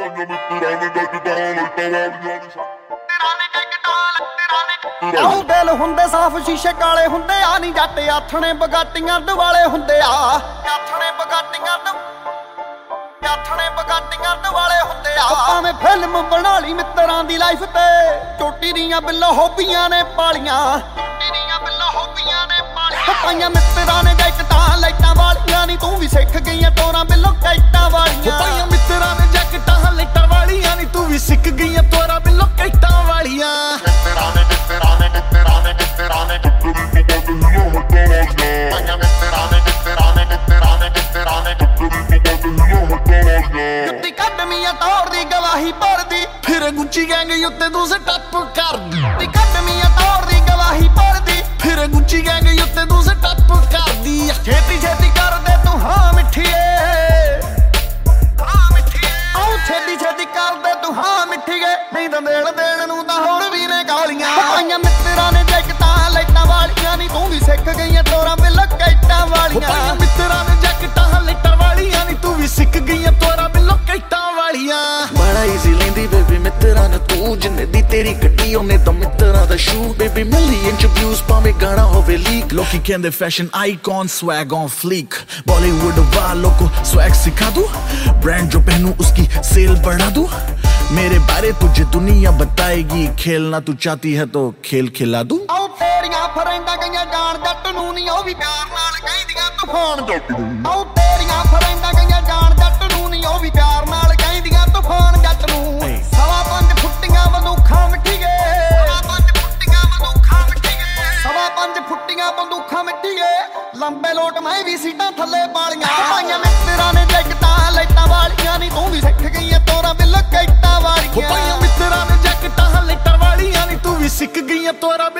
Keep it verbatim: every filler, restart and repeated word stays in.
ਆਉ ਦਿਲ ਹੁੰਦੇ ਸਾਫ ਸ਼ੀਸ਼ੇ ਕਾਲੇ ਹੁੰਦੇ ਆ ਨੀ ਜੱਟ ਆਥਣੇ ਬਗਾਟੀਆਂ ਦਿਵਾਲੇ ਹੁੰਦੇ ਆ ਆਥਣੇ ਬਗਾਟੀਆਂ ਆਥਣੇ ਬਗਾਟੀਆਂ ਦਿਵਾਲੇ ਹੁੰਦੇ ਆ ਭਾਵੇਂ ਫਿਲਮ ਬਣਾ ਲਈ ਮਿੱਤਰਾਂ ਦੀ ਲਾਈਫ ਤੇ ਚੋਟੀ ਦੀਆਂ ਬਿੱਲੋ ਹੋਬੀਆਂ ਨੇ ਪਾਲੀਆਂ ਚੋਟੀ ਦੀਆਂ ਬਿੱਲੋ ਹੋਬੀਆਂ ਨੇ ਪਾਲੀਆਂ ਪਾਈਆਂ ਮਿੱਤਰਾਂ ਨੇ ਜੈਕਟਾਂ ਲਾਈਟਾਂ ਵਾਲੀਆਂ ਨੀ ਤੂੰ ਵੀ ਸਿੱਖ ਗਈਆਂ ਤੋਰਾਂ ਬਿੱਲੋ ਕੈਟਾਂ ਵਾਲੀਆਂ ਪਾਈਆਂ ਮਿੱਤਰਾਂ ਨੇ ਜੈਕਟਾਂ ਲਾਈਟਾਂ ਵਾਲੀਆਂ ਨੀ ਤੂੰ ਵੀ ਸਿੱਖ ਗਈਆਂ ਤੋਰਾਂ ਬਿੱਲੋ ਕੈਟਾਂ ਵਾਲੀਆਂ ਮਿੱਤਰਾਂ ਨੇ ਮਿੱਤਰਾਂ ਨੇ ਮਿੱਤਰਾਂ ਨੇ ਮਿੱਤਰਾਂ ਨੇ ਪਾਈਆਂ ਮਿੱਤਰਾਂ ਨੇ ਮਿੱਤਰਾਂ ਨੇ ਮਿੱਤਰਾਂ ਨੇ ਮਿੱਤਰਾਂ ਨੇ ਜੁੱਤੀ ਕੱਢਮੀਆਂ ਤੌਰ ਦੀ ਗਵਾਹੀ ਭਰਦੀ ਫਿਰ ਗੁੱਚੀ ਗੈਂਗ ਉੱਤੇ ਤੂੰ ਸਟੱਪ ਕਰਦੀ ਜੁੱਤੀ ਕੱਢਮੀਆਂ ਤੌਰ ਦੀ ਗਵਾਹੀ ਭਰਦੀ ਫਿਰ ਗੁੱਚੀ ਗੈਂਗ ਉੱਤੇ ਤੂੰ ਸਟੱਪ ਕਰਦੀ ਛੇਤੀ ਛੇਤੀ ਕਰਦੇ ਤੂੰ ਹਾਂ ਮਿੱਠੀਏ ਹਾਂ ਮਿੱਠੀਏ ਆਉ ਛੇਤੀ ਛੇਤੀ ਕਰਦੇ ਤੂੰ ਹਾਂ ਮਿੱਠੀਏ ਨਹੀਂ ਤਾਂ ਦੇਣ ਦੇਣ ਨੂੰ ਤਾਂ ਹੋਰ ਵੀ ਨੇ ਗਾਲੀਆਂ ਪਾਈਆਂ ਮਿੱਤਰਾਂ ਨੇ ਜੈਕਟਾਂ ਲਾਈਟਾਂ ਵਾਲੀਆਂ ਨੀ ਤੂੰ ਵੀ ਸਿੱਖ ਗਈਆਂ ਤੋਰਾਂ ਬਿੱਲੋ ਕੈਟਾਂ ਵਾਲੀਆਂ ਪਾਈਆਂ ਮਿੱਤਰਾਂ ਨੇ ਜੈਕਟਾਂ ਲਾਈਟਾਂ ਵਾਲੀਆਂ ਨੀ ਤੂੰ ਵੀ ਸਿੱਖ ਗਈਆਂ ਤੋਰਾਂ ਬਿੱਲੋ ਕੈਟਾਂ ਵਾਲੀਆਂ ਬੜਾ ਈਜ਼ੀ ਲੈਂਦੀ ਬੇਬੀ ਮਿੱਤਰਾਂ ਨੇ ਤੂੰ ਜਿੰਨੇ ਦੀ ਤੇਰੀ ਗੱਡੀ ਉਹਨੇ ਤਾਂ ਮਿੱਤਰਾਂ ਦਾ ਸ਼ੂ ਬੇਬੀ ਮਿਲੀਅਨ ਚ ਵਿਊਜ਼ ਭਾਵੇਂ ਗਾਣਾ ਹੋਵੇ ਲੀਕ ਲੋਕੀ ਕਹਿੰਦੇ fashion icon swag on fleek Bollywood वालों को swag सिखा दूं ब्रांड जो पहनूं उसकी सेल बढ़ा दूं मेरे बारे तुझे दुनिया बताएगी खेलना तू चाहती है तो खेल खिला दूं ਆਉ ਤੇਰੀਆਂ ਫਰੈਂਡਾਂ ਗਈਆਂ ਜਾਣ ਜੱਟ ਨੂੰ ਨੀ ਉਹ ਵੀ ਪਿਆਰ ਨਾਲ ਕਹਿੰਦੀਆਂ ਤੂਫਾਨ ਜੱਟ ਨੂੰ ਆਉ ਤੇਰੀਆਂ ਫਰੈਂਡਾਂ ਗਈਆਂ ਜਾਣ ਜੱਟ ਨੂੰ ਨੀ ਉਹ ਵੀ ਪਿਆਰ ਨਾਲ ਕਹਿੰਦੀਆਂ ਤੂਫਾਨ ਜੱਟ ਨੂੰ ਸਵਾ ਪੰਜ ਫੁੱਟੀਆਂ ਬੰਦੂਖਾਂ ਮਿੱਠੀਏ ਸਵਾ ਪੰਜ ਫੁੱਟੀਆਂ ਬੰਦੂਖਾਂ ਮਿੱਠੀਏ ਸਵਾ ਪੰਜ ਫੁੱਟੀਆਂ ਬੰਦੂਖਾਂ ਮਿੱਠੀਏ ਲੰਬੇ ਲੋਟ ਮੈਂ ਵੀ ਸੀਟਾਂ ਥੱਲੇ ਪਾਲੀਆਂ ਪਾਈਆਂ ਮਿੱਤਰਾਂ ਨੇ ਜੈਕਟਾਂ ਲਾਈਟਾਂ ਵਾਲੀਆਂ ਨੀ ਤੂੰ ਵੀ ਸਿੱਖ ਗਈਆਂ ਤੋਰਾਂ ਬਿੱਲੋ ਕੈਟਾਂ ਵਾਲੀਆਂ ਪਾਈਆਂ ਮਿੱਤਰਾਂ ਨੇ ਜੈਕਟਾਂ ਲਾਈਟਾਂ ਵਾਲੀਆਂ ਨੀ ਤੂੰ ਵੀ ਸਿੱਖ ਗਈਆਂ ਤੋਰਾਂ